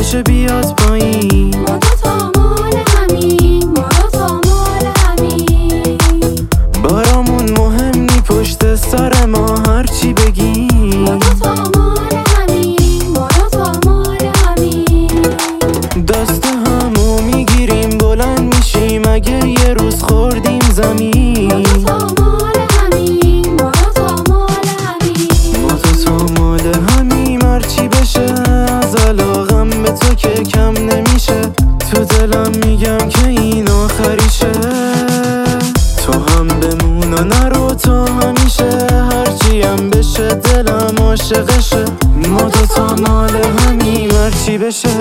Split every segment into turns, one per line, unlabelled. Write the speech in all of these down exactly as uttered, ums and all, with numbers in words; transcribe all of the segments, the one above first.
بشه بیاد پایین.
ما دوتا مال همین، ما دوتا مال همین.
برامون مهم نی پشت سر ما هرچی بگیم.
ما دوتا مال همین، ما دوتا مال همین.
دست همو میگیریم بلند میشیم اگه یه روز خوردیم زمین.
ما دوتا مال همین، ما دوتا مال همین.
ما دوتا مال همیم هرچی بشه از علاقم به تو که کم نمیشه. تو دلم میگم که این آخریشه. تو هم بمون و نرو تا همیشه هرچی هم بشه دلم عاشقشه. ما دوتا مال همیم هرچی بشه.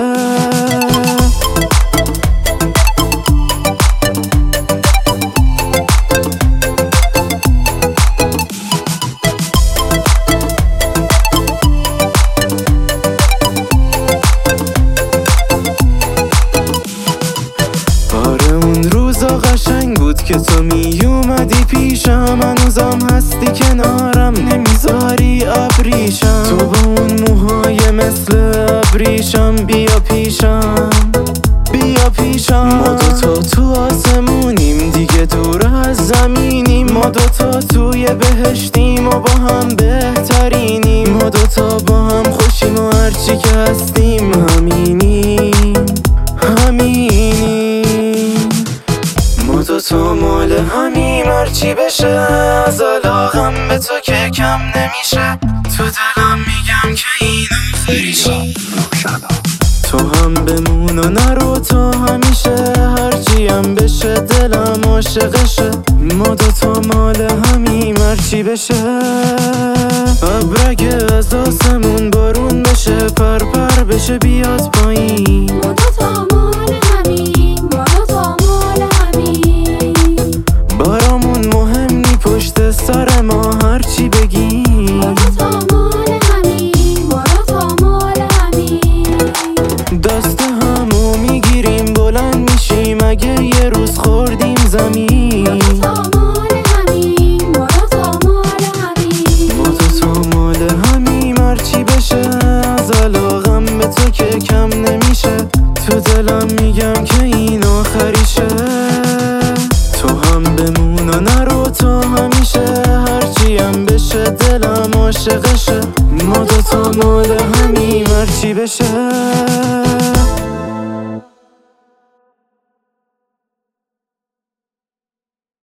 آره اون روزا قشنگ بود که تو می اومدی پیشم. هنوزم هستی کنارم نمیذاری ابریشم. تو با اون موهای مثل ابریشم بیا پیشم بیا پیشم. ما دوتا تو آسمونیم دیگه دور از زمینیم. ما دوتا توی بهشتیم و با هم بهترینیم. ما دوتا با هم خوشیم و هرچی که هستیم همینیم همینیم. ما دوتا مال همیم هرچی بشه از علاقم به تو که کم نمیشه. تو دلم میگم که این آخریشه. تو هم بمون و نرو تا همیشه هرچی هم بشه دلم عاشقشه. ما دوتا مال همیم هرچی بشه. ابرگه از آسمون بارون بشه پر پر بشه بیاد پایین.
ما دوتا مال همین، ما دوتا مال همین.
برامون مهم نی پشت سر ما هرچی بگیم.
ما دوتا مال همین، ما دوتا مال همین.
دست همو میگیریم بلند میشیم اگه یه روز خوردیم زمین.
ما دوتا مال همین، ما دوتا مال همین.
ما دوتا مال همیم هرچی بشه از علاقم به تو که کم نمیشه. تو دلم میگم که این آخریشه. تو هم بمون و نرو تا همیشه هرچی هم بشه دلم عاشقشه. ما دوتا مال همیم هرچی بشه.